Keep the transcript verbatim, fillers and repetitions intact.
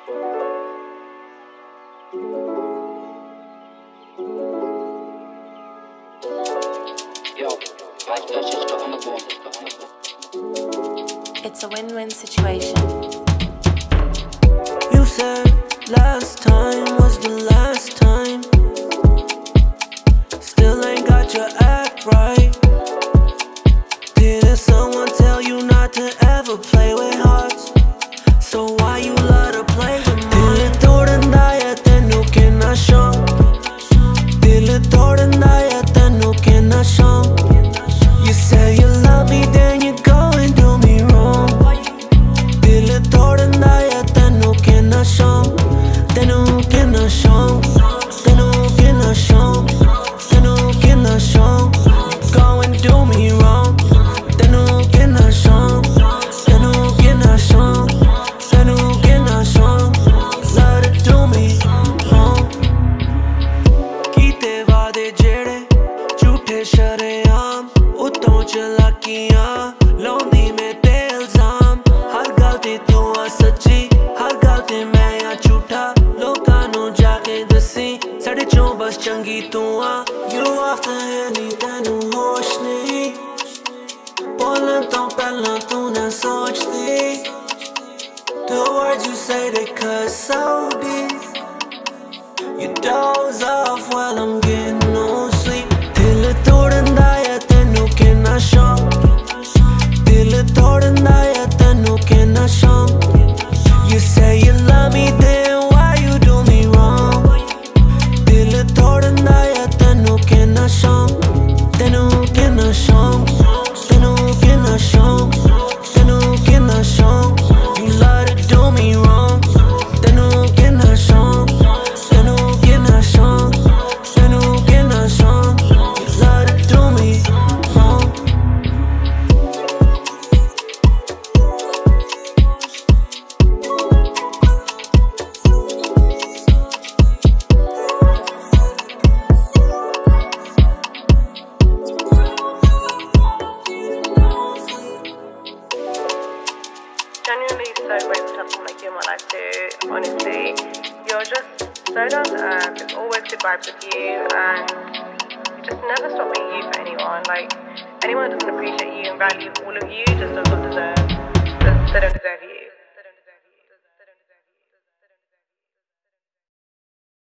It's a win-win situation. You said last time was the last time. Still ain't got your act right. Didn't someone tell you not to ever play with hearts? So why you love to play with mine? Dil todna hai tenu kinna shauq. Dil todna hai tenu kinna shauq. You say you love me, then you go and do me wrong. Dil todna hai tenu kinna shauq. Tenu kinna shauq. Tenu kinna shauq. Tenu kinna shauq. Go and do me wrong. Tenu kinna shauq. Tenu kinna shauq. Tenu kinna shauq. Love to do me wrong. Kite vaade jehde jhoothe shareaam. Utton chalakiyan launदी मैं ते इल्जाम. हर गल ते तू आ सच्ची, हर गल ते मैं आ झूठा. लोकां नू जाके दसी साडे चों बस चंगी तू आ. You off the handy तैनू होश नहीं. बोलन तो पहला तू ना सोचदी. The words you say they cut so deep. You doze off while I'm getting no sleep. Dil todna hai tenu kinna shauq. Dil todna hai tenu kinna shauq. You say you love me, then why you do me wrong? Dil todna hai tenu kinna shauq. Tenu kinna shauq. Tenu kinna shauq. Tenu kinna shauq. You love to do me wrong. Tenu kinna shauq. Tenu kinna shauq. Tenu kinna shauq. You love to do me wrong. Genuinely so grateful to have someone like you in my life too. Honestly, you're just so down to earth. There's always good vibes with you, and you just never stop being you for anyone. Like anyone that doesn't appreciate you and value all of you just does not deserve. They don't deserve you.